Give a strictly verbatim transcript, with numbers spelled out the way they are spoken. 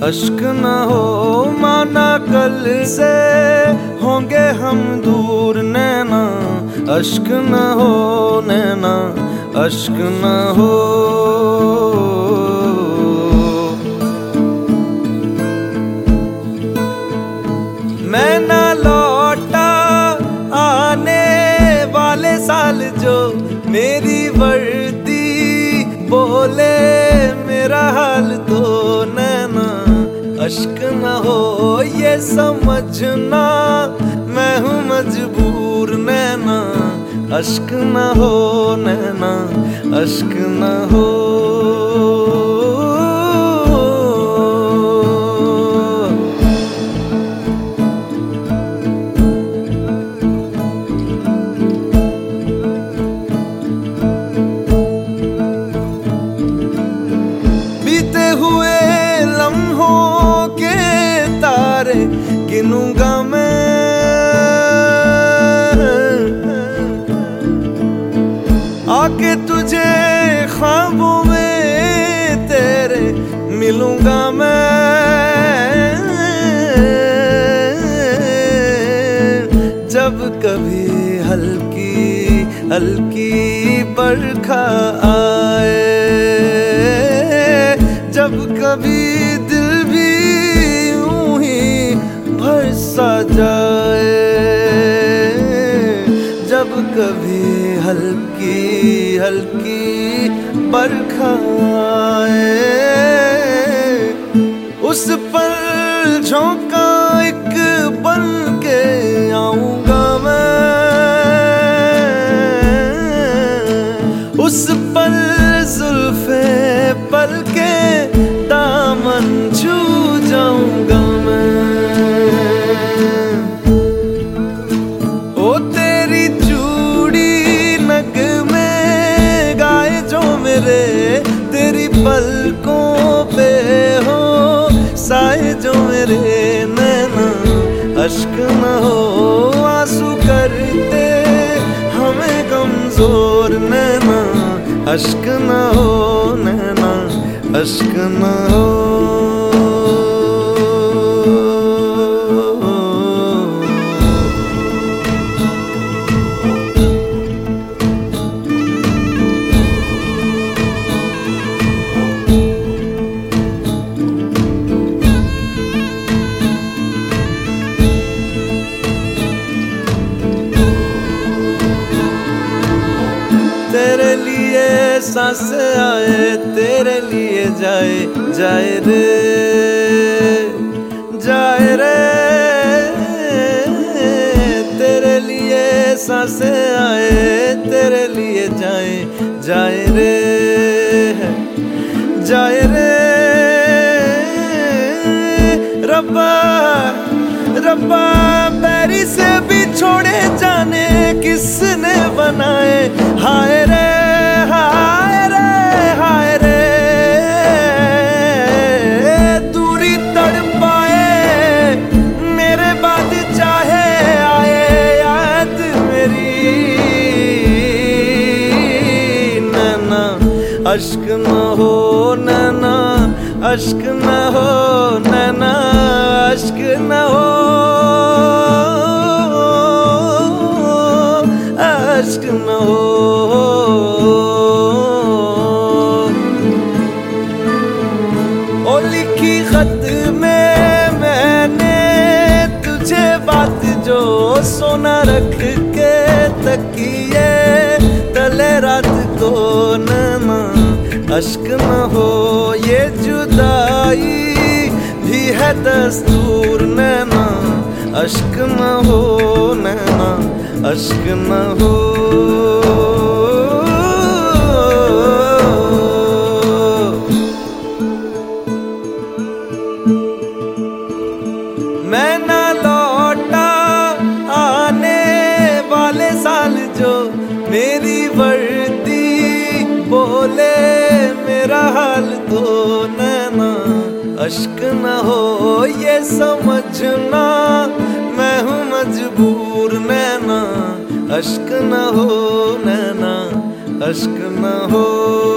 अश्क न हो माना कल से होंगे हम दूर नैना, अश्क न हो नैना, अश्क न हो। मैं ना लौटा आने वाले साल जो मेरी वर्दी बोले मेरा हाल तो नैना, अश्क न हो ये समझना मैं हूँ मजबूर नैना, अश्क न हो नैना, अश्क न हो। बीते हुए लम्हों के तारे गिनूंगा मैं, आके तुझे ख्वाबों में तेरे मिलूंगा मैं। जब कभी हल्की हल्की बरखा आए, जब कभी दिल भी यूं ही भर सा जाए, जब कभी हल्की हल्की बरखा आए, उस पर झोंका एक बन के आऊंगा मैं, उस पल जुल्फे पल के दामन छू जाऊंगा मैं। ओ तेरी चूड़ी नग में गाए जो मेरे, तेरी पलकों पे हो साए जो मेरे नैना, अश्क न हो आंसू करते हमें कमजोर नैना, अश्क न हो नैना, अश्क न हो। तेरे लिए सांसें आए, तेरे लिए जाए जाए रे जाए रे, तेरे लिए सांसें आए, तेरे लिए जाए जाए रे जाए रे। रब्बा रब्बा बैरी से भी छोड़े जाने किसने बनाए, हाय रे हाय रे हाय रे। दूरी तड़पाए मेरे बाद चाहे आए याद मेरी नैना, अश्क न हो नैना, अश्क न हो नैना, अश्क न हो, अश्क न हो। ओ लिखी खत में मैंने तुझे बात जो सोना रख के तकिए तले रात को नैना, अश्क न हो ये जुदाई भी है दस्तूर नैना, अश्क न हो नैना, अश्क न हो। मैं ना लौटा आने वाले साल जो मेरी वर्दी बोले मेरा हाल तो नैना, अश्क न हो ये समझना मैं हूँ मजबूर नैना, अश्क न हो नैना, अश्क न हो।